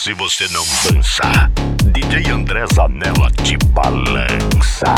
Se você não dança, DJ André Zanella te balança.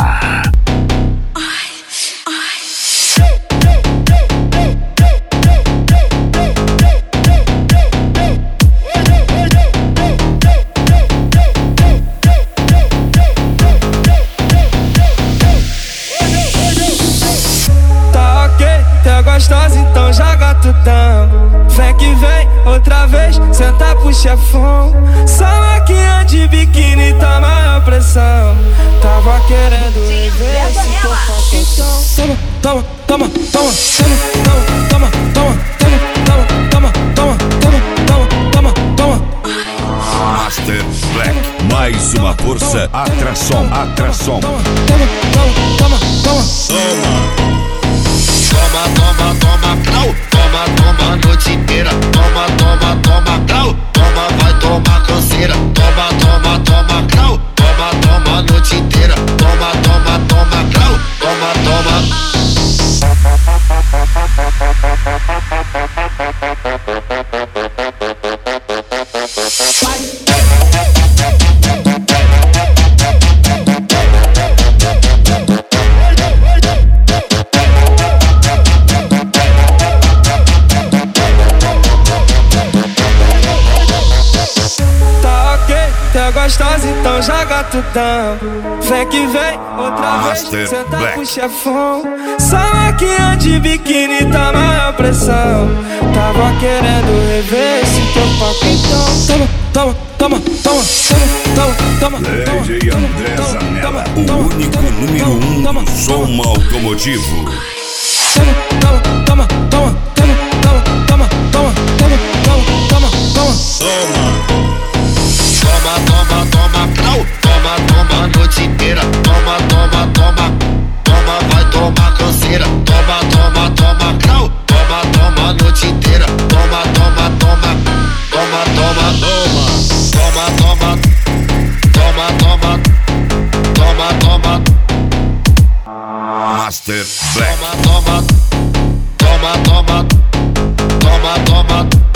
Gostosa, então joga tudão. Vem que vem, outra vez, senta pro chefão. Salaquinha de biquíni, tá maior pressão. Tava querendo ver se tu faz questão. Toma, toma, toma, toma, toma, toma, toma, toma, toma, toma, toma. Master Black, mais uma força, atração, atração. Toma, toma, toma, toma, toma. Toma, toma, toma, grau. Toma, toma a noite inteira. Toma, toma, toma, grau. Toma, vai tomar canseira. Toma, toma, toma, grau. Toma, toma a noite inteira. Toma, toma, toma, grau. Toma, toma. Gostosa, então joga tudão. Vem que vem, outra Master vez, senta Black. pro chefão. Salaquinha de biquíni, tá maior pressão. Tava querendo rever esse teu papo, então. Toma, toma, toma, toma, toma, toma. DJ André Zanella, o único número 1 do som automotivo. Toma, toma, toma, toma, toma, toma, toma, toma, toma, toma. Toma, toma, toma, grau. Toma, toma a noite inteira. Toma, toma, toma. Toma, vai tomar canseira. Toma, toma, toma, grau. Toma, toma a noite inteira. Toma, toma, toma. Toma, toma, toma. Toma, toma. Toma, toma. Toma, toma. Master Black. Toma, toma. Toma, toma. Toma, toma.